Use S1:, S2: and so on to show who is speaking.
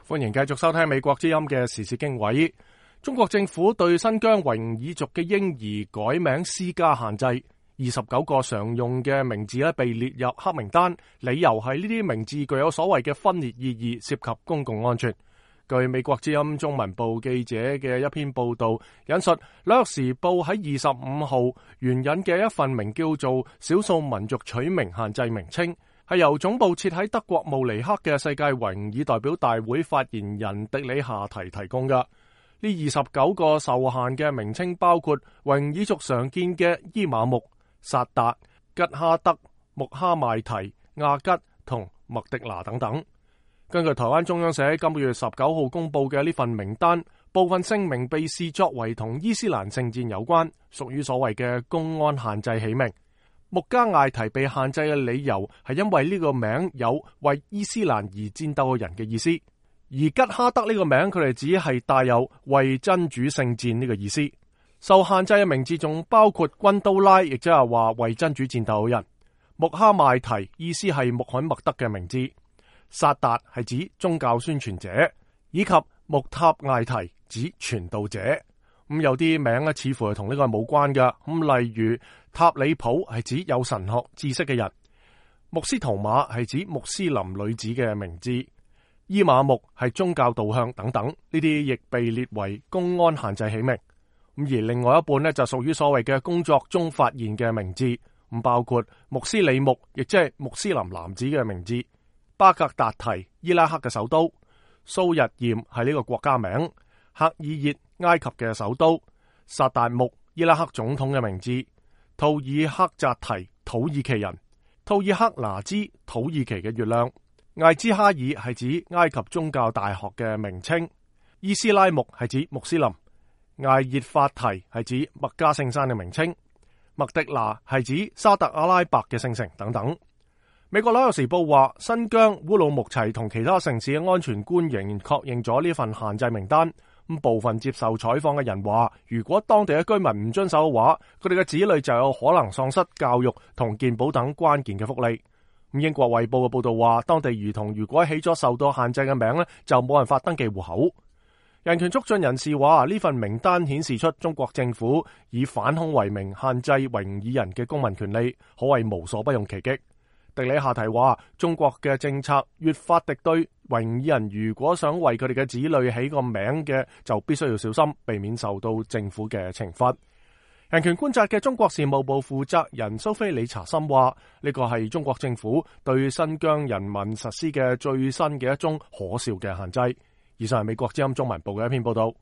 S1: 歡迎繼續收聽美國之音嘅時事經緯。中國政府對新疆維吾爾族嘅嬰兒改名施加限制，29個常用嘅名字被列入黑名單，理由係呢啲名字具有所謂嘅分裂意義，涉及公共安全。據美國之音中文部記者嘅一篇報道引述，紐約時報喺25號援引嘅一份名叫做《少數民族取名限制名稱》，係由總部設喺德國慕尼黑嘅世界維吾爾代表大會發言人迪里夏提提供嘅。呢29個受限嘅名稱包括維吾爾族常見嘅伊瑪目、薩達、吉哈德、穆哈邁提、亞吉同麥迪拿等等。根據台灣中央社今個月19號公布嘅呢份名單，部分姓名被視作為同伊斯蘭聖戰有關，屬於所謂嘅公安限制起名。穆加艾提被限制嘅理由係因為呢個名有為伊斯蘭而戰鬥嘅人嘅意思，而吉哈德呢個名佢哋只係帶有為真主聖戰呢個意思。受限制嘅名字仲包括軍刀拉，亦即係話為真主戰鬥嘅人；穆哈邁提意思係穆罕默德嘅名字；薩達係指宗教宣傳者，以及穆塔艾提指傳道者。有啲名似乎係同呢個冇關嘅，例如塔里普係指有神學知識嘅人，穆斯圖馬係指穆斯林女子嘅名字，伊瑪目係宗教導向等等，呢啲亦被列為公安限制起名。而另外一半就屬於所謂嘅工作中發現嘅名字，包括穆斯里木，亦即係穆斯林男子嘅名字，巴格達提伊拉克嘅首都，蘇日驗係呢個國家名，赫爾熱埃及嘅首都，薩達木伊拉克總統嘅名字，圖爾克扎提土耳其人，圖爾克拿茲土耳其嘅月亮，艾茲哈爾係指埃及宗教大學嘅名稱，伊斯拉木係指穆斯林，艾熱法提係指麥加聖山嘅名稱，麥迪拿係指沙特阿拉伯嘅聖城等等。美國紐約時報話，新疆烏魯木齊同其他城市嘅安全官仍然確認咗呢份限制名單。部分接受採訪嘅人話，如果當地嘅居民唔遵守嘅話，佢哋嘅子女就有可能喪失教育同健保等關鍵嘅福利。英國衛報嘅報道話，當地兒童如果起咗受到限制嘅名就冇辦法登記戶口。人權促進人士話，呢份名單顯示出中國政府以反恐為名限制維吾爾人嘅公民權利，可謂無所不用其極。迪里夏提話，中國嘅政策越發敵對維吾爾人，如果想為佢哋嘅子女起個名嘅，就必須要小心，避免受到政府嘅懲罰。人權觀察嘅中國事務部負責人蘇菲理查森話，呢個係中國政府對新疆人民實施嘅最新嘅一宗可笑嘅限制。以上係美國之音中文部嘅一篇報道。